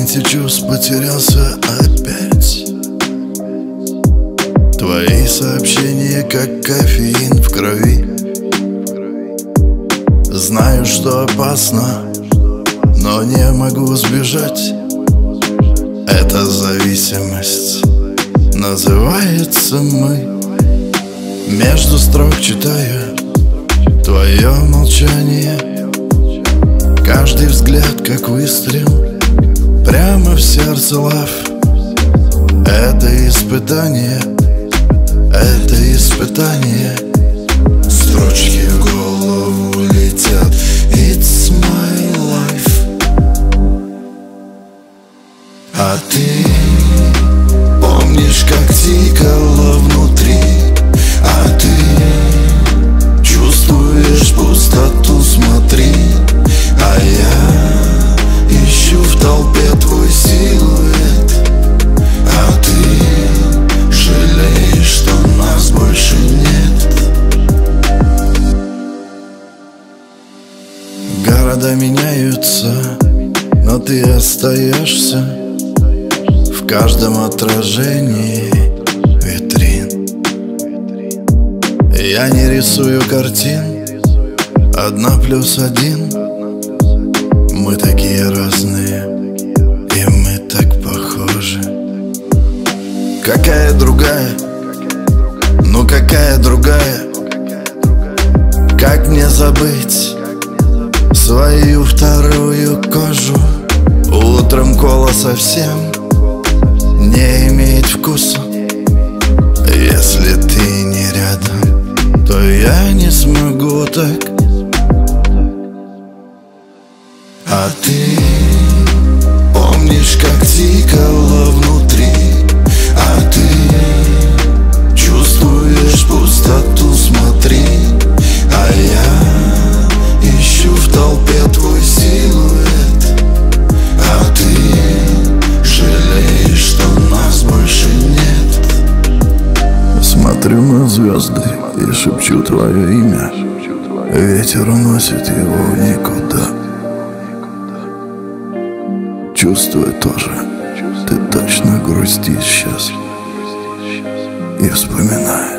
лабиринте чувств потерялся опять. Твои сообщения, как кофеин в крови. Знаю, что опасно, но не могу сбежать. Эта зависимость называется мы. Между строк читаю твое молчание. Каждый взгляд, как выстрел, прямо в сердце, лав. Это испытание, это испытание. Строчки в голову летят. It's my life. А ты помнишь, как тикало внутри? А ты чувствуешь пустоту, смотри. А я ищу в толпе твой силуэт. А ты жалеешь, что нас больше нет. Города меняются, но ты остаешься в каждом отражении витрин. Я не рисую картин 1+1. Мы такие разные, и мы так похожи. Какая другая? Ну какая другая? Как мне забыть свою вторую кожу? Утром кола совсем не имеет вкуса. Если ты не рядом, то я не смогу так. А ты помнишь, как тикало внутри? А ты чувствуешь пустоту, смотри. А я ищу в толпе твой силуэт. А ты жалеешь, что нас больше нет. Смотрю на звезды и шепчу твое имя. Ветер уносит его в никуда. Чувствую тоже, ты точно грустишь сейчас и вспоминаешь.